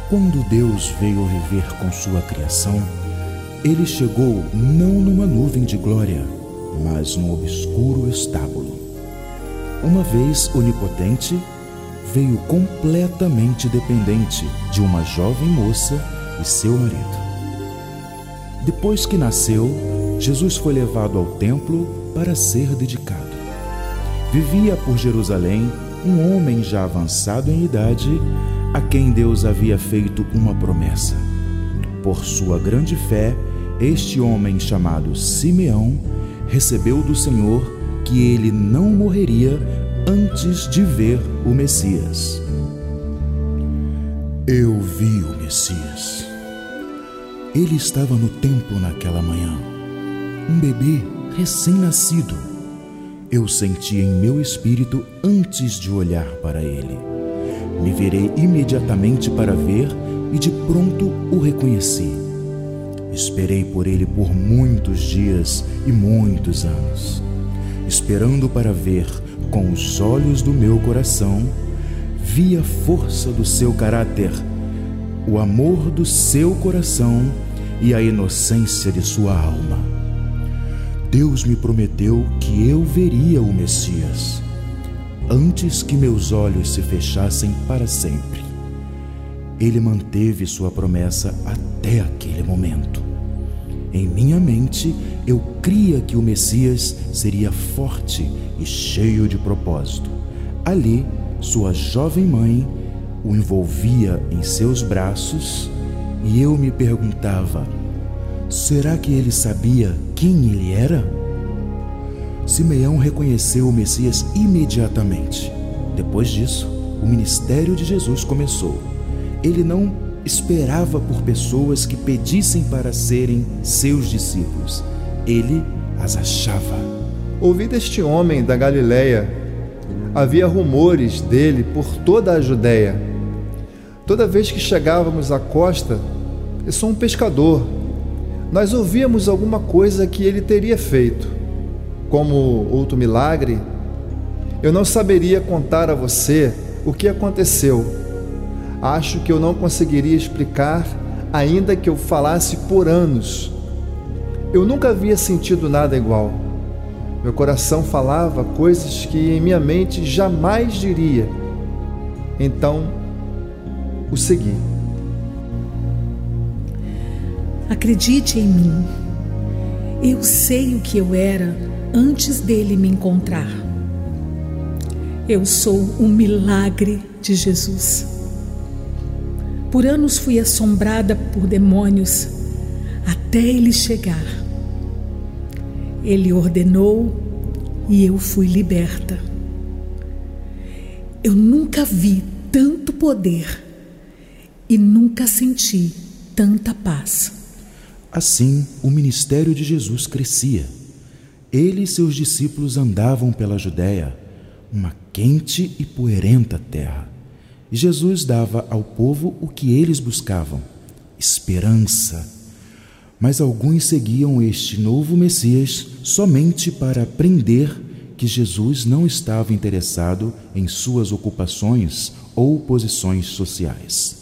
Quando Deus veio viver com sua criação, ele chegou não numa nuvem de glória, mas num obscuro estábulo. Uma vez onipotente, veio completamente dependente de uma jovem moça e seu marido. Depois que nasceu, Jesus foi levado ao templo para ser dedicado. Vivia por Jerusalém um homem já avançado em idade, a quem Deus havia feito uma promessa. Por sua grande fé, este homem chamado Simeão recebeu do Senhor que ele não morreria antes de ver o Messias. Eu vi o Messias. Ele estava no templo naquela manhã, um bebê recém-nascido. Eu senti em meu espírito antes de olhar para ele. Me virei imediatamente para ver e de pronto o reconheci. Esperei por ele por muitos dias e muitos anos, esperando para ver com os olhos do meu coração, vi a força do seu caráter, o amor do seu coração e a inocência de sua alma. Deus me prometeu que eu veria o Messias, antes que meus olhos se fechassem para sempre. Ele manteve sua promessa até aquele momento. Em minha mente, eu cria que o Messias seria forte e cheio de propósito. Ali, sua jovem mãe o envolvia em seus braços e eu me perguntava: será que ele sabia quem ele era? Simeão reconheceu o Messias imediatamente. Depois disso, o ministério de Jesus começou. Ele não esperava por pessoas que pedissem para serem seus discípulos. Ele as achava. Ouvi deste homem da Galileia. Havia rumores dele por toda a Judéia. Toda vez que chegávamos à costa, eu sou um pescador, nós ouvíamos alguma coisa que ele teria feito, como outro milagre. Eu não saberia contar a você o que aconteceu. Acho que eu não conseguiria explicar, ainda que eu falasse por anos. Eu nunca havia sentido nada igual. Meu coração falava coisas que em minha mente jamais diria. Então, o segui. Acredite em mim. Eu sei o que eu era antes dele me encontrar. Eu sou um milagre de Jesus. Por anos fui assombrada por demônios até ele chegar. Ele ordenou e eu fui liberta. Eu nunca vi tanto poder e nunca senti tanta paz. Assim, o ministério de Jesus crescia. Ele e seus discípulos andavam pela Judéia, uma quente e poeirenta terra. E Jesus dava ao povo o que eles buscavam: esperança. Mas alguns seguiam este novo Messias somente para aprender que Jesus não estava interessado em suas ocupações ou posições sociais.